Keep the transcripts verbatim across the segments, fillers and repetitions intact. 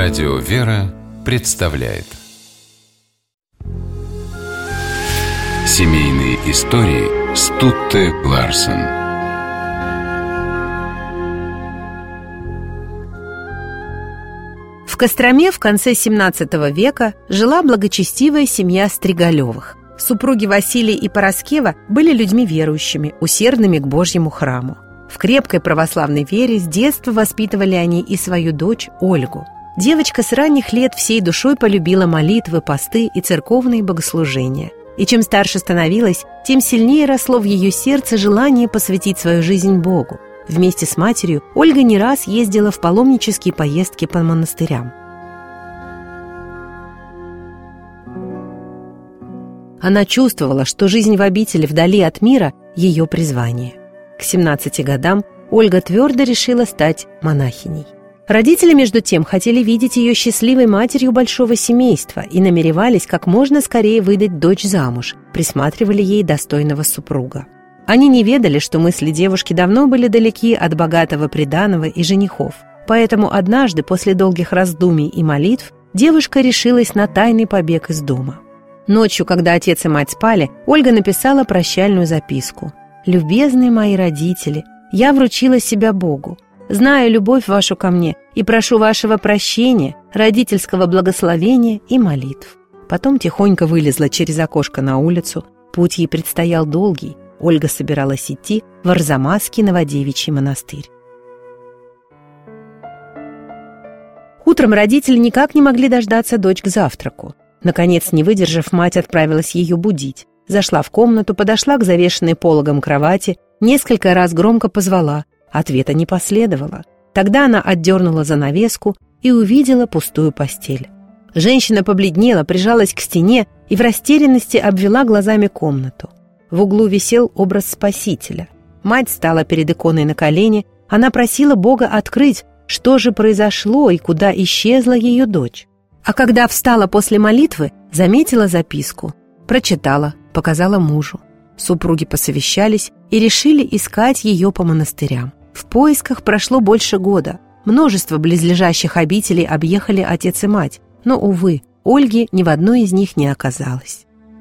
Радио «Вера» представляет Семейные истории Стутте Ларсен. В Костроме в конце семнадцатого века жила благочестивая семья Стригалевых. Супруги Василий и Пороскева были людьми верующими, усердными к Божьему храму. В крепкой православной вере с детства воспитывали они и свою дочь Ольгу. Девочка с ранних лет всей душой полюбила молитвы, посты и церковные богослужения. И чем старше становилась, тем сильнее росло в ее сердце желание посвятить свою жизнь Богу. Вместе с матерью Ольга не раз ездила в паломнические поездки по монастырям. Она чувствовала, что жизнь в обители вдали от мира – ее призвание. К семнадцати годам Ольга твердо решила стать монахиней. Родители, между тем, хотели видеть ее счастливой матерью большого семейства и намеревались как можно скорее выдать дочь замуж, присматривали ей достойного супруга. Они не ведали, что мысли девушки давно были далеки от богатого приданого и женихов. Поэтому однажды, после долгих раздумий и молитв, девушка решилась на тайный побег из дома. Ночью, когда отец и мать спали, Ольга написала прощальную записку. «Любезные мои родители, я вручила себя Богу. Знаю любовь вашу ко мне и прошу вашего прощения, родительского благословения и молитв». Потом тихонько вылезла через окошко на улицу. Путь ей предстоял долгий. Ольга собиралась идти в Арзамасский Новодевичий монастырь. Утром родители никак не могли дождаться дочь к завтраку. Наконец, не выдержав, мать отправилась ее будить. Зашла в комнату, подошла к завешенной пологом кровати, несколько раз громко позвала. Ответа не последовало. Тогда она отдернула занавеску и увидела пустую постель. Женщина побледнела, прижалась к стене и в растерянности обвела глазами комнату. В углу висел образ Спасителя. Мать стала перед иконой на колени. Она просила Бога открыть, что же произошло и куда исчезла ее дочь. А когда встала после молитвы, заметила записку. Прочитала, показала мужу. Супруги посовещались и решили искать ее по монастырям. В поисках прошло больше года. Множество близлежащих обителей объехали отец и мать, но, увы, Ольги ни в одной из них не оказалось.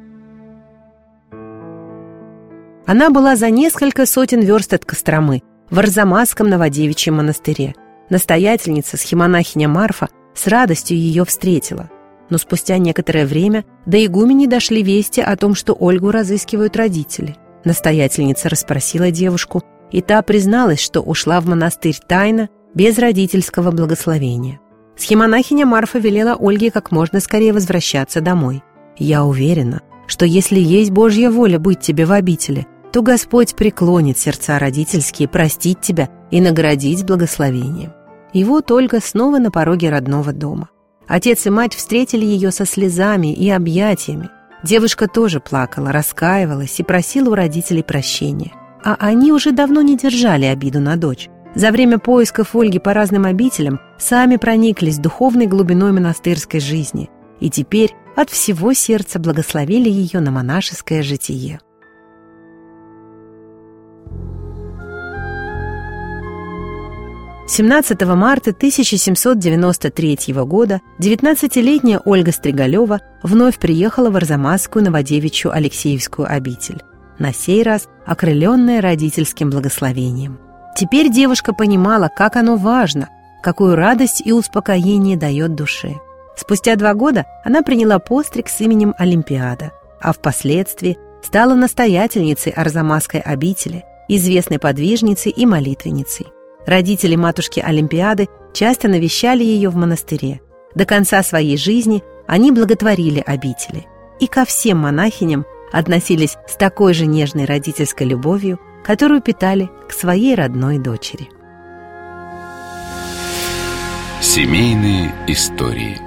Она была за несколько сотен верст от Костромы, в Арзамасском Новодевичьем монастыре. Настоятельница, схимонахиня Марфа, с радостью ее встретила. Но спустя некоторое время до игумени дошли вести о том, что Ольгу разыскивают родители. Настоятельница расспросила девушку, и та призналась, что ушла в монастырь тайно, без родительского благословения. Схимонахиня Марфа велела Ольге как можно скорее возвращаться домой. «Я уверена, что если есть Божья воля быть тебе в обители, то Господь преклонит сердца родительские простить тебя и наградить благословением». И вот Ольга снова на пороге родного дома. Отец и мать встретили ее со слезами и объятиями. Девушка тоже плакала, раскаивалась и просила у родителей прощения. А они уже давно не держали обиду на дочь. За время поисков Ольги по разным обителям сами прониклись духовной глубиной монастырской жизни и теперь от всего сердца благословили ее на монашеское житие. семнадцатого марта тысяча семьсот девяносто третьего года девятнадцатилетняя Ольга Стригалева вновь приехала в Арзамасскую Новодевичью Алексеевскую обитель, на сей раз окрыленная родительским благословением. Теперь девушка понимала, как оно важно, какую радость и успокоение дает душе. Спустя два года она приняла постриг с именем Олимпиада, а впоследствии стала настоятельницей Арзамасской обители, известной подвижницей и молитвенницей. Родители матушки Олимпиады часто навещали ее в монастыре. До конца своей жизни они благотворили обители. И ко всем монахиням относились с такой же нежной родительской любовью, которую питали к своей родной дочери. Семейные истории.